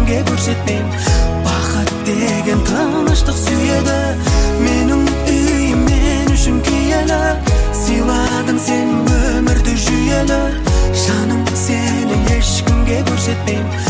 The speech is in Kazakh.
ешкімге көрсетпейм. Бақыт деген тыныштық сүйеді, менің үйім мен үшін киелі. Сыйладың сен өмірді жүйелі, жаным сені ешкімге көрсетпейм.